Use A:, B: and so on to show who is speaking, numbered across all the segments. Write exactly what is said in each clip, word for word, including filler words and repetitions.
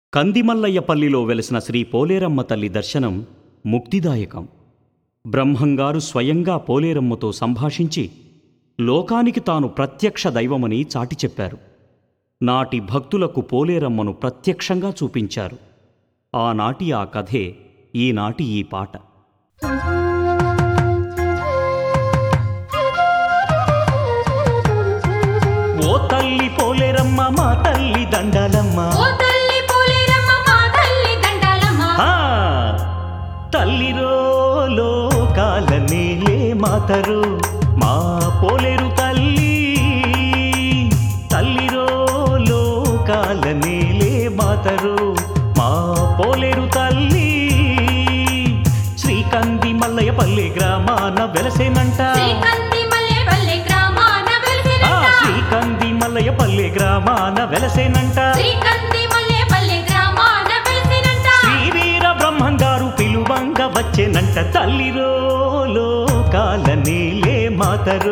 A: కందిమల్లయ్యపల్లిలో వెలసిన శ్రీ పోలేరమ్మ తల్లి దర్శనం ముక్తిదాయకం. బ్రహ్మంగారు స్వయంగా పోలేరమ్మతో సంభాషించి లోకానికి తాను ప్రత్యక్ష దైవమని చాటి చెప్పారు. నాటి భక్తులకు పోలేరమ్మను ప్రత్యక్షంగా చూపించారు. ఆనాటి ఆ కథే ఈనాటి ఈ పాట. ఓ తల్లి పోలేరమ్మ మా తల్లి దండాలమ్మ, తల్లిరో లోకాల నేలే మాతరు మా పోలేరు తల్లి, తల్లిరో లోకాల నేలే మాతరు మా పోలేరు తల్లి. శ్రీకంది మల్లయ్యపల్లి గ్రామాన వెలసేనంట, శ్రీకంది మల్లయ్యపల్లి గ్రామాన వెలసేనంట. శ్రీవీర బ్రహ్మంగారు పిలువంగ వచ్చేనంట, తల్లిరో లోకాల నేలే మాతరు.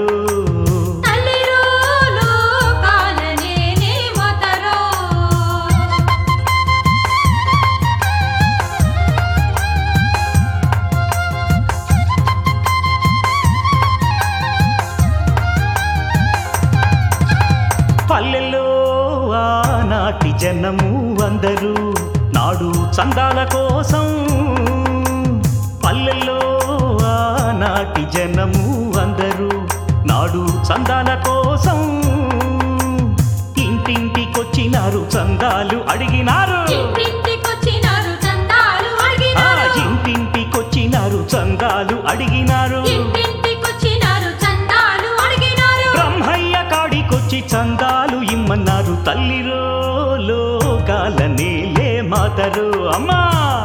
A: పల్లెల్లో ఆనాటి జనము అందరూ నాడు చందాల కోసం, పల్లెల్లో ఆనాటి జనము అందరూ నాడు చందాల కోసం ఇంటింటికొచ్చినారు చందాలు అడిగినారు, ఇంటింటికొచ్చినారు చందాలు అడిగినారు. బ్రహ్మయ్య కాడికొచ్చి చందాలు ఇమ్మన్నారు, తల్లిరో లోకాల నేలే మాతరు అమ్మా.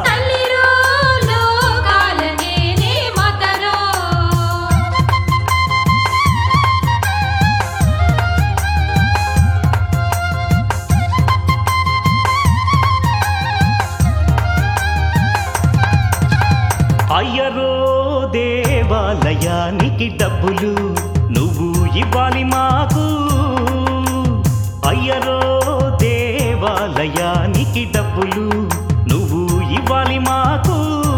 A: అయ్యరో దేవాలయానికి డబ్బులు నువ్వు ఇవ్వాలి మాకు, అయ్యరో దేవాలయానికి డబ్బులు నువ్వు ఇవ్వాలి మాకు.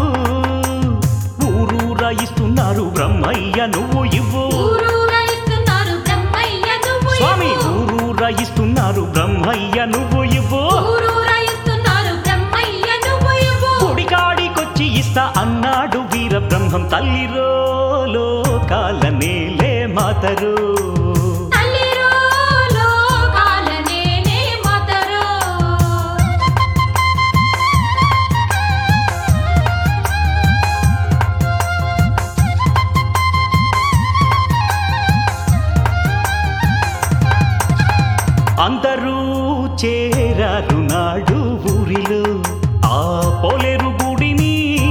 A: ఊరూరా ఇస్తున్నారు బ్రహ్మయ్య నువ్వు ఇవ్వు, స్వామి ఊరూరా ఇస్తున్నారు బ్రహ్మయ్య నువ్వు ఇవ్వు. గుడికాడికొచ్చి ఇస్తా అన్నాడు వీర బ్రహ్మం, తల్లిరో లోకాల నేలే మాతరు. అందరూ చేరారు నాడు ఊరిలో ఆ పోలేరు గుడిని,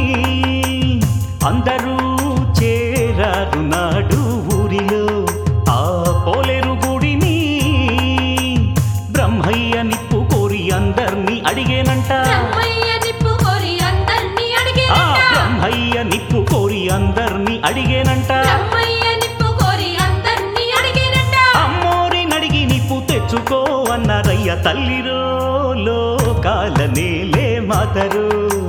A: అందరూ చేరారు నాడు ఊరిలో ఆ పోలేరు గుడిని. బ్రహ్మయ్య నిప్పు కోరి అందర్నీ అడిగేనంట, బ్రహ్మయ్య నిప్పు కోరి అందర్నీ అడిగేనంట. అమ్మోరినడిగి నిప్పు తెచ్చుకో అన్నారయ్య, తల్లిరో లోకాల నేలే మాతరు.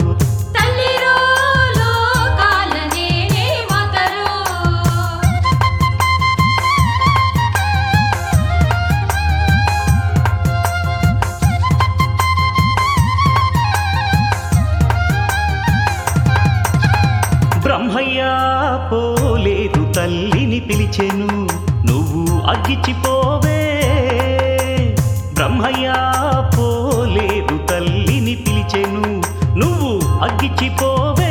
A: బ్రహ్మయ్య పోలేరు తల్లిని పిలిచెను నువ్వు అగ్గిచ్చిపోవే, బ్రహ్మయ్య పోలేరు తల్లిని పిలిచెను నువ్వు అగ్గిచ్చిపోవే.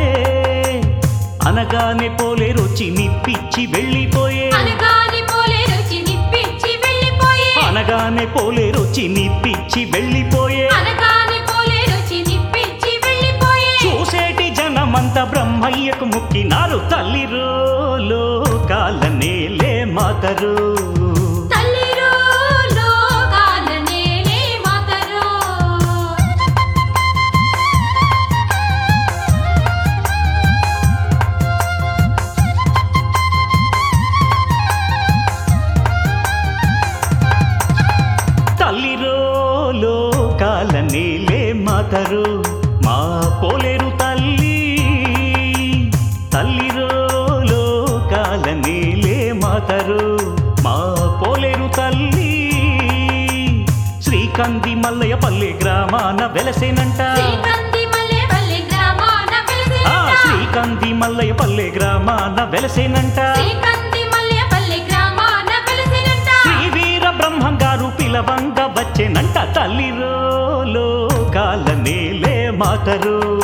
A: అనగానే పోలేరొచ్చి నిప్పిచ్చి వెళ్ళిపోయే, అనగానే పోలేరొచ్చి నిప్పిచ్చి వెళ్ళిపోయే. చూసేటి జనమంతా బ్రహ్మయ్యకు ముక్కినారు, తల్లిరో లోకాల నేలే మాతరు. తల్లిరో లోకాల నేలే మాతరు. మాతరు మా పోలేరు తల్లి తల్లిరో లోకాల నేలే మాతరు మా పోలేరు తల్లి శ్రీకంది మల్లయ్య పల్లె గ్రామాన వెలసేనంట శ్రీకంది మల్లయ్య పల్లె గ్రామాన వెలసేనంట శ్రీ వీర బ్రహ్మంగారు పిలవంగా వచ్చేనంట తల్లిరో లోకాల నేలే మాతరు